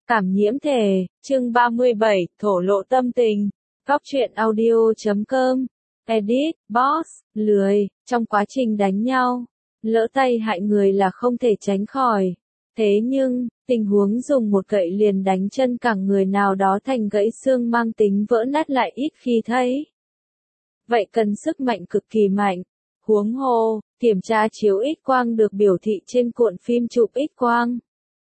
Cảm nhiễm thể, chương 37, thổ lộ tâm tình. Góc truyện audio.com. Edit, boss, lười, trong quá trình đánh nhau, lỡ tay hại người là không thể tránh khỏi. Thế nhưng, tình huống dùng một gậy liền đánh chân cẳng người nào đó thành gãy xương mang tính vỡ nát lại ít khi thấy. Vậy cần sức mạnh cực kỳ mạnh. Huống hồ, kiểm tra chiếu X-quang được biểu thị trên cuộn phim chụp X-quang.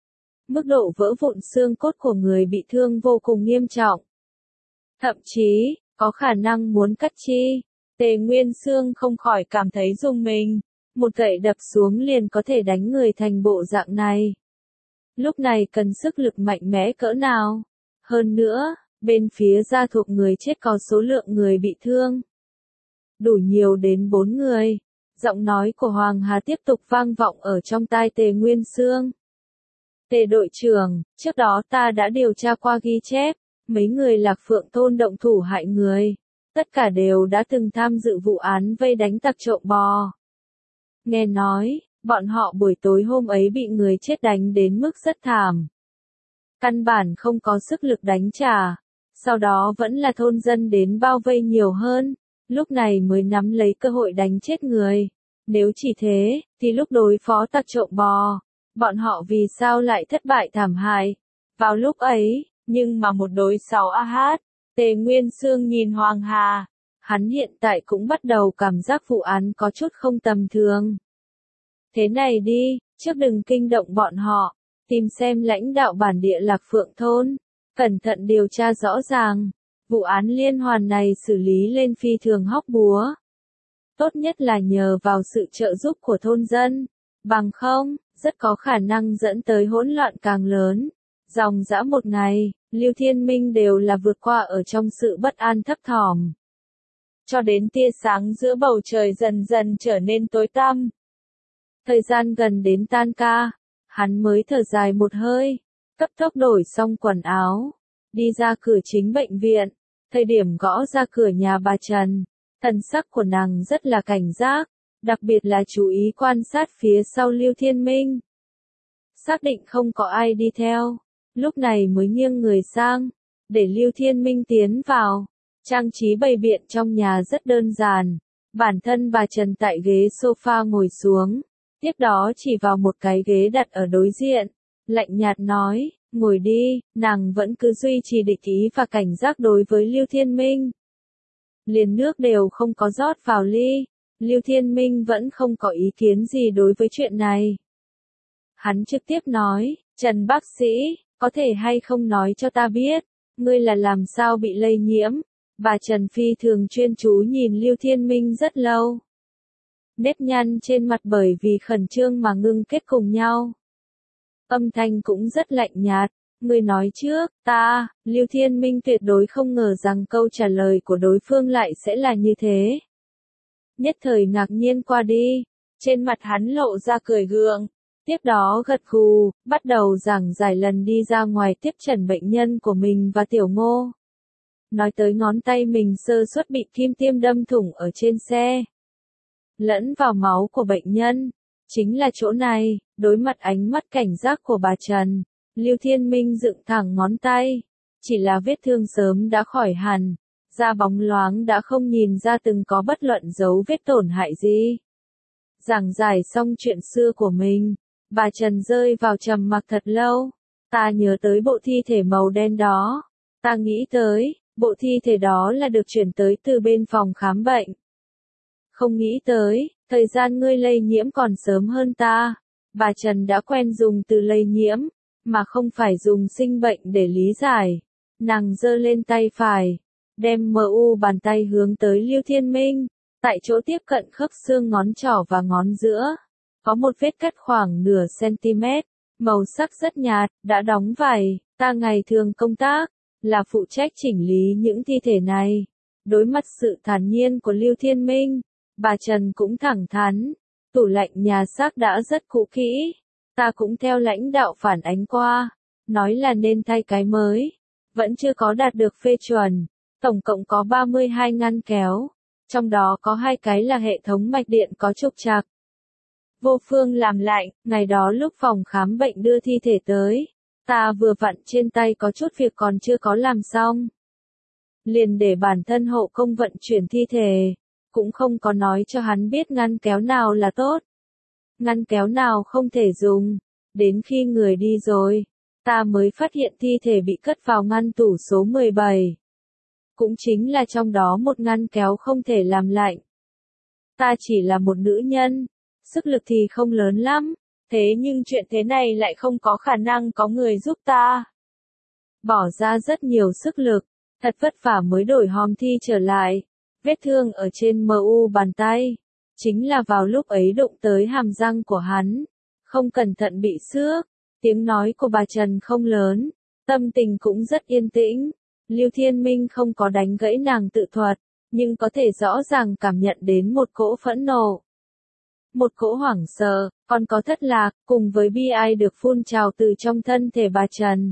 Mức độ vỡ vụn xương cốt của người bị thương vô cùng nghiêm trọng. Thậm chí, có khả năng muốn cắt chi. Tề Nguyên Xương không khỏi cảm thấy rùng mình. Một gậy đập xuống liền có thể đánh người thành bộ dạng này. Lúc này cần sức lực mạnh mẽ cỡ nào? Hơn nữa, bên phía gia thuộc người chết có số lượng người bị thương đủ nhiều đến 4 người. Giọng nói của Hoàng Hà tiếp tục vang vọng ở trong tai Tề Nguyên Xương. Tề đội trưởng, trước đó ta đã điều tra qua ghi chép, mấy người Lạc Phượng Thôn động thủ hại người, tất cả đều đã từng tham dự vụ án vây đánh tặc trộm bò. Nghe nói, bọn họ buổi tối hôm ấy bị người chết đánh đến mức rất thảm. Căn bản không có sức lực đánh trả, sau đó vẫn là thôn dân đến bao vây nhiều hơn, lúc này mới nắm lấy cơ hội đánh chết người. Nếu chỉ thế, thì lúc đối phó tặc trộm bò, bọn họ vì sao lại thất bại thảm hại? Vào lúc ấy, nhưng mà một đối 6 AH, Tề Nguyên Xương nhìn Hoàng Hà, hắn hiện tại cũng bắt đầu cảm giác vụ án có chút không tầm thường. Thế này đi, trước đừng kinh động bọn họ, tìm xem lãnh đạo bản địa Lạc Phượng Thôn, cẩn thận điều tra rõ ràng, vụ án liên hoàn này xử lý lên phi thường hóc búa. Tốt nhất là nhờ vào sự trợ giúp của thôn dân, bằng không, rất có khả năng dẫn tới hỗn loạn càng lớn. Dòng dã một ngày, Lưu Thiên Minh đều là vượt qua ở trong sự bất an thấp thỏm. Cho đến tia sáng giữa bầu trời dần dần trở nên tối tăm. Thời gian gần đến tan ca, hắn mới thở dài một hơi, cấp tốc đổi xong quần áo, đi ra cửa chính bệnh viện. Thời điểm gõ ra cửa nhà bà Trần, thần sắc của nàng rất là cảnh giác, đặc biệt là chú ý quan sát phía sau Lưu Thiên Minh. Xác định không có ai đi theo, lúc này mới nghiêng người sang, để Lưu Thiên Minh tiến vào. Trang trí bày biện trong nhà rất đơn giản, bản thân bà Trần tại ghế sofa ngồi xuống, tiếp đó chỉ vào một cái ghế đặt ở đối diện, lạnh nhạt nói, ngồi đi. Nàng vẫn cứ duy trì địch ý và cảnh giác đối với Lưu Thiên Minh. Liền nước đều không có rót vào ly, Lưu Thiên Minh vẫn không có ý kiến gì đối với chuyện này. Hắn trực tiếp nói, Trần bác sĩ, có thể hay không nói cho ta biết, ngươi là làm sao bị lây nhiễm? Bà Trần phi thường chuyên chú nhìn Lưu Thiên Minh rất lâu. Nếp nhăn trên mặt bởi vì khẩn trương mà ngưng kết cùng nhau. Âm thanh cũng rất lạnh nhạt, ngươi nói trước, ta. Lưu Thiên Minh tuyệt đối không ngờ rằng câu trả lời của đối phương lại sẽ là như thế. Nhất thời ngạc nhiên qua đi, trên mặt hắn lộ ra cười gượng, tiếp đó gật gù, bắt đầu giảng giải lần đi ra ngoài tiếp trần bệnh nhân của mình và Tiểu Ngô. Nói tới ngón tay mình sơ suất bị kim tiêm đâm thủng ở trên xe, lẫn vào máu của bệnh nhân. Chính là chỗ này. Đối mặt ánh mắt cảnh giác của bà Trần, Lưu Thiên Minh dựng thẳng ngón tay. Chỉ là vết thương sớm đã khỏi hẳn, da bóng loáng đã không nhìn ra từng có bất luận dấu vết tổn hại gì. Giảng giải xong chuyện xưa của mình, bà Trần rơi vào trầm mặc thật lâu. Ta nhớ tới bộ thi thể màu đen đó. Ta nghĩ tới, bộ thi thể đó là được chuyển tới từ bên phòng khám bệnh. Không nghĩ tới, thời gian ngươi lây nhiễm còn sớm hơn ta. Bà Trần đã quen dùng từ lây nhiễm, mà không phải dùng sinh bệnh để lý giải. Nàng giơ lên tay phải, đem bàn tay hướng tới Lưu Thiên Minh. Tại chỗ tiếp cận khớp xương ngón trỏ và ngón giữa, có một vết cắt khoảng nửa cm, màu sắc rất nhạt, đã đóng vảy. Ta ngày thường công tác, là phụ trách chỉnh lý những thi thể này. Đối mặt sự thản nhiên của Lưu Thiên Minh, bà Trần cũng thẳng thắn, tủ lạnh nhà xác đã rất cũ kỹ, ta cũng theo lãnh đạo phản ánh qua, nói là nên thay cái mới, vẫn chưa có đạt được phê chuẩn. Tổng cộng có 32 ngăn kéo, trong đó có 2 cái là hệ thống mạch điện có trục trặc. Vô phương làm lạnh, ngày đó lúc phòng khám bệnh đưa thi thể tới, Ta vừa vặn trên tay có chút việc còn chưa có làm xong. Liền để bản thân hộ công vận chuyển thi thể, cũng không có nói cho hắn biết ngăn kéo nào là tốt. Ngăn kéo nào không thể dùng. Đến khi người đi rồi, ta mới phát hiện thi thể bị cất vào ngăn tủ số 17. Cũng chính là trong đó một ngăn kéo không thể làm lạnh. Ta chỉ là một nữ nhân, sức lực thì không lớn lắm, thế nhưng chuyện thế này lại không có khả năng có người giúp ta. Bỏ ra rất nhiều sức lực, thật vất vả mới đổi hòm thi trở lại, vết thương ở trên mu bàn tay, chính là vào lúc ấy đụng tới hàm răng của hắn, không cẩn thận bị xước. Tiếng nói của bà Trần không lớn, tâm tình cũng rất yên tĩnh. Lưu Thiên Minh không có đánh gãy nàng tự thuật, nhưng có thể rõ ràng cảm nhận đến một cỗ phẫn nộ. Một cỗ hoảng sợ, còn có thất lạc, cùng với bi ai được phun trào từ trong thân thể bà Trần.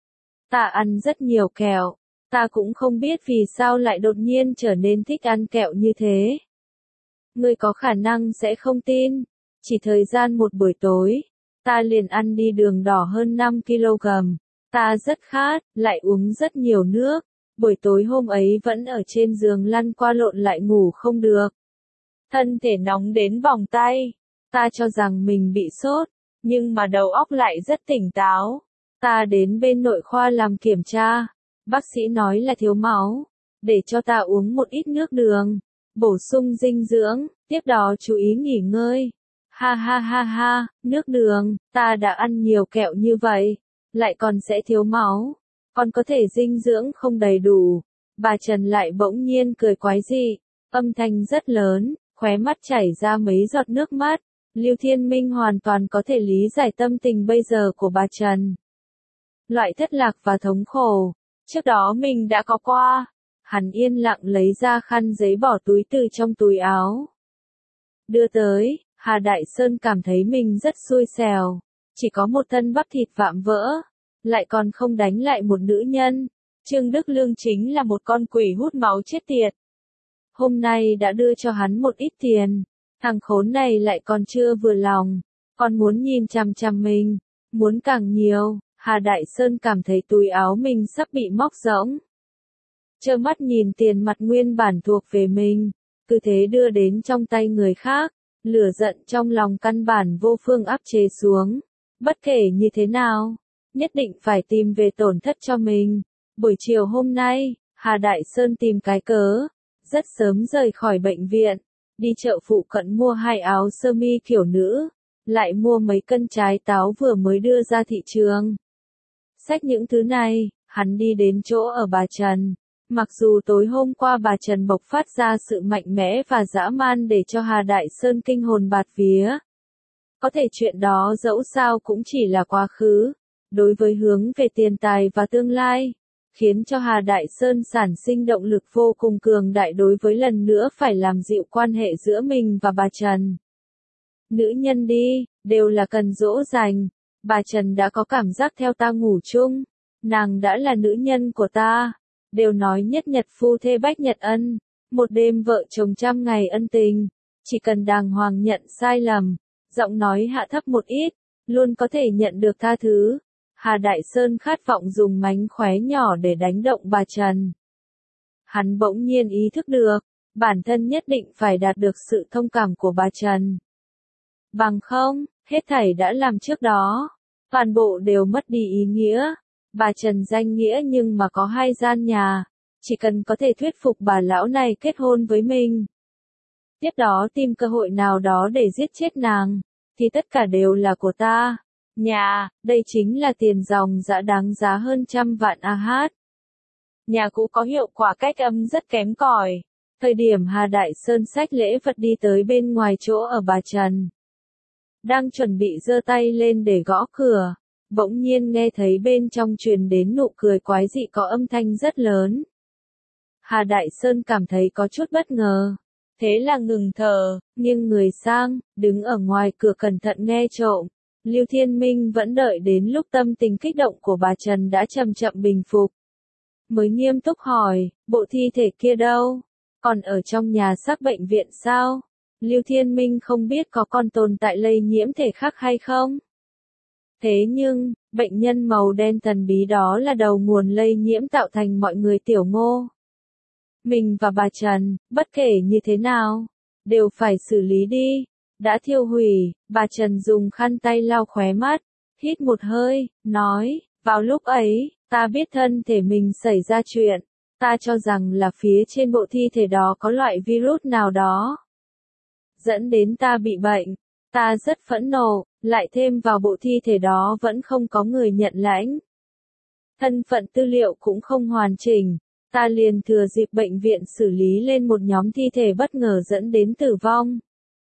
Ta ăn rất nhiều kẹo, ta cũng không biết vì sao lại đột nhiên trở nên thích ăn kẹo như thế. Ngươi có khả năng sẽ không tin, chỉ thời gian một buổi tối, ta liền ăn đi đường đỏ hơn 5 kg. Ta rất khát, lại uống rất nhiều nước. Buổi tối hôm ấy vẫn ở trên giường lăn qua lộn lại ngủ không được. Thân thể nóng đến vòng tay. Ta cho rằng mình bị sốt, nhưng mà đầu óc lại rất tỉnh táo. Ta đến bên nội khoa làm kiểm tra. Bác sĩ nói là thiếu máu. Để cho ta uống một ít nước đường. Bổ sung dinh dưỡng, tiếp đó chú ý nghỉ ngơi. Ha ha ha ha, nước đường, ta đã ăn nhiều kẹo như vậy, lại còn sẽ thiếu máu, còn có thể dinh dưỡng không đầy đủ. Bà Trần lại bỗng nhiên cười quái dị, âm thanh rất lớn, khóe mắt chảy ra mấy giọt nước mắt. Lưu Thiên Minh hoàn toàn có thể lý giải tâm tình bây giờ của bà Trần. Loại thất lạc và thống khổ, trước đó mình đã có qua. Hắn yên lặng lấy ra khăn giấy bỏ túi từ trong túi áo. Đưa tới, Hà Đại Sơn cảm thấy mình rất xui xẻo. Chỉ có một thân bắp thịt vạm vỡ, lại còn không đánh lại một nữ nhân. Trương Đức Lương chính là một con quỷ hút máu chết tiệt. Hôm nay đã đưa cho hắn một ít tiền, thằng khốn này lại còn chưa vừa lòng, còn muốn nhìn chằm chằm mình, muốn càng nhiều. Hà Đại Sơn cảm thấy túi áo mình sắp bị móc rỗng. Trơ mắt nhìn tiền mặt nguyên bản thuộc về mình, cứ thế đưa đến trong tay người khác, lửa giận trong lòng căn bản vô phương áp chế xuống. Bất kể như thế nào, nhất định phải tìm về tổn thất cho mình. Buổi chiều hôm nay, Hà Đại Sơn tìm cái cớ, rất sớm rời khỏi bệnh viện, đi chợ phụ cận mua 2 áo sơ mi kiểu nữ, lại mua mấy cân trái táo vừa mới đưa ra thị trường. Xách những thứ này, hắn đi đến chỗ ở bà Trần. Mặc dù tối hôm qua bà Trần bộc phát ra sự mạnh mẽ và dã man để cho Hà Đại Sơn kinh hồn bạt vía. Có thể chuyện đó dẫu sao cũng chỉ là quá khứ. Đối với hướng về tiền tài và tương lai, khiến cho Hà Đại Sơn sản sinh động lực vô cùng cường đại đối với lần nữa phải làm dịu quan hệ giữa mình và bà Trần. Nữ nhân đi, đều là cần dỗ dành. Bà Trần đã có cảm giác theo ta ngủ chung. Nàng đã là nữ nhân của ta. Đều nói nhất nhật phu thê bách nhật ân. Một đêm vợ chồng 100 ngày ân tình. Chỉ cần đàng hoàng nhận sai lầm, giọng nói hạ thấp một ít, luôn có thể nhận được tha thứ. Hà Đại Sơn khát vọng dùng mánh khóe nhỏ để đánh động bà Trần. Hắn bỗng nhiên ý thức được, bản thân nhất định phải đạt được sự thông cảm của bà Trần. Bằng không, hết thảy đã làm trước đó, toàn bộ đều mất đi ý nghĩa. Bà Trần danh nghĩa nhưng mà có 2 gian nhà, chỉ cần có thể thuyết phục bà lão này kết hôn với mình. Tiếp đó tìm cơ hội nào đó để giết chết nàng, thì tất cả đều là của ta. Nhà, đây chính là tiền dòng dã đáng giá hơn 100 vạn AH. Nhà cũ có hiệu quả cách âm rất kém cỏi. Thời điểm Hà Đại Sơn xách lễ vật đi tới bên ngoài chỗ ở bà Trần. Đang chuẩn bị giơ tay lên để gõ cửa, bỗng nhiên nghe thấy bên trong truyền đến nụ cười quái dị có âm thanh rất lớn. Hà Đại Sơn cảm thấy có chút bất ngờ. Thế là ngừng thở, nghiêng người sang, đứng ở ngoài cửa cẩn thận nghe trộm. Lưu Thiên Minh vẫn đợi đến lúc tâm tình kích động của bà Trần đã chậm chậm bình phục. Mới nghiêm túc hỏi, bộ thi thể kia đâu? Còn ở trong nhà xác bệnh viện sao? Lưu Thiên Minh không biết có còn tồn tại lây nhiễm thể khác hay không? Thế nhưng, Bệnh nhân màu đen thần bí đó là đầu nguồn lây nhiễm tạo thành mọi người Tiểu Ngô. Mình và bà Trần, bất kể như thế nào, đều phải xử lý đi. Đã thiêu hủy, bà Trần dùng khăn tay lau khóe mắt, hít một hơi, nói, vào lúc ấy, ta biết thân thể mình xảy ra chuyện, ta cho rằng là phía trên bộ thi thể đó có loại virus nào đó, dẫn đến ta bị bệnh. Ta rất phẫn nộ, lại thêm vào bộ thi thể đó vẫn không có người nhận lãnh. Thân phận tư liệu cũng không hoàn chỉnh, ta liền thừa dịp bệnh viện xử lý lên một nhóm thi thể bất ngờ dẫn đến tử vong.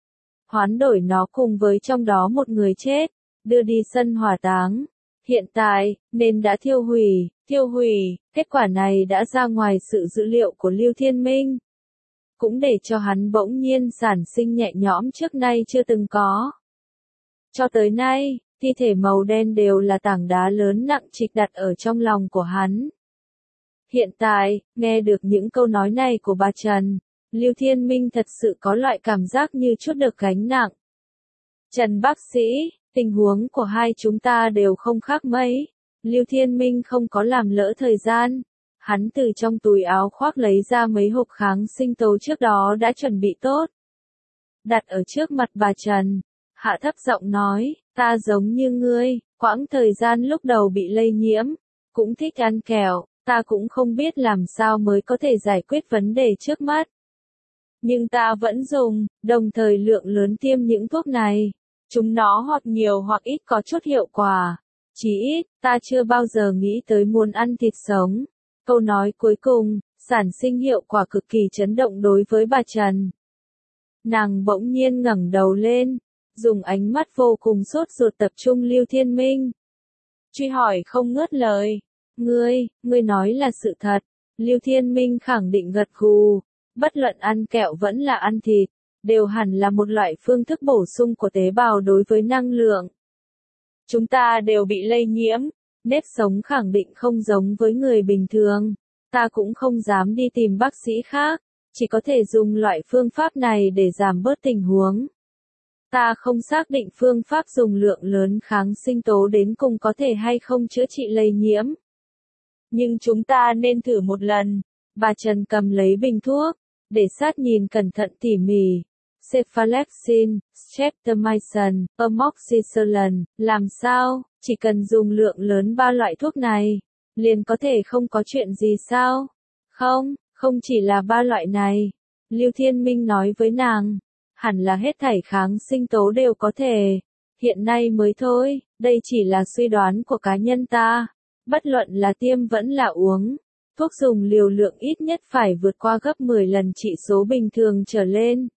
Hoán đổi nó cùng với trong đó một người chết, đưa đi sân hỏa táng. Hiện tại, nên đã thiêu hủy, kết quả này đã ra ngoài sự dữ liệu của Lưu Thiên Minh. Cũng để cho hắn bỗng nhiên sản sinh nhẹ nhõm trước nay chưa từng có. Cho tới nay, thi thể màu đen đều là tảng đá lớn nặng trịch đặt ở trong lòng của hắn. Hiện tại, nghe được những câu nói này của bà Trần, Lưu Thiên Minh thật sự có loại cảm giác như chút được gánh nặng. Trần bác sĩ, tình huống của hai chúng ta đều không khác mấy. Lưu Thiên Minh không có làm lỡ thời gian. Hắn từ trong túi áo khoác lấy ra mấy hộp kháng sinh tố trước đó đã chuẩn bị tốt. Đặt ở trước mặt bà Trần, hạ thấp giọng nói, ta giống như ngươi, quãng thời gian lúc đầu bị lây nhiễm, cũng thích ăn kẹo, ta cũng không biết làm sao mới có thể giải quyết vấn đề trước mắt. Nhưng ta vẫn dùng, đồng thời lượng lớn tiêm những thuốc này. Chúng nó hoặc nhiều hoặc ít có chút hiệu quả. Chỉ ít, ta chưa bao giờ nghĩ tới muốn ăn thịt sống. Câu nói cuối cùng, sản sinh hiệu quả cực kỳ chấn động đối với bà Trần. Nàng bỗng nhiên ngẩng đầu lên, dùng ánh mắt vô cùng sốt ruột tập trung Lưu Thiên Minh. Truy hỏi không ngớt lời. Ngươi nói là sự thật. Lưu Thiên Minh khẳng định gật gù. Bất luận ăn kẹo vẫn là ăn thịt, đều hẳn là một loại phương thức bổ sung của tế bào đối với năng lượng. Chúng ta đều bị lây nhiễm, nếp sống khẳng định không giống với người bình thường. Ta cũng không dám đi tìm bác sĩ khác, chỉ có thể dùng loại phương pháp này để giảm bớt tình huống. Ta không xác định phương pháp dùng lượng lớn kháng sinh tố đến cùng có thể hay không chữa trị lây nhiễm. Nhưng chúng ta nên thử một lần. Bà Trần cầm lấy bình thuốc, để sát nhìn cẩn thận tỉ mỉ. Cephalexin, streptomycin, amoxicillin, làm sao, chỉ cần dùng lượng lớn ba loại thuốc này, liền có thể không có chuyện gì sao? Không chỉ là ba loại này. Lưu Thiên Minh nói với nàng, hẳn là hết thảy kháng sinh tố đều có thể. Hiện nay mới thôi, đây chỉ là suy đoán của cá nhân ta. Bất luận là tiêm vẫn là uống. Thuốc dùng liều lượng ít nhất phải vượt qua gấp 10 lần trị số bình thường trở lên.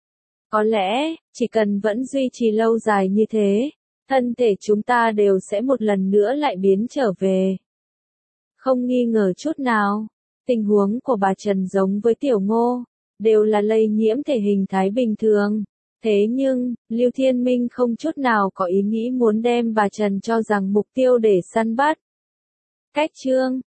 Có lẽ, chỉ cần vẫn duy trì lâu dài như thế, thân thể chúng ta đều sẽ một lần nữa lại biến trở về. Không nghi ngờ chút nào, tình huống của bà Trần giống với Tiểu Ngô, đều là lây nhiễm thể hình thái bình thường. Thế nhưng, Lưu Thiên Minh không chút nào có ý nghĩ muốn đem bà Trần cho rằng mục tiêu để săn bắt. Cách chương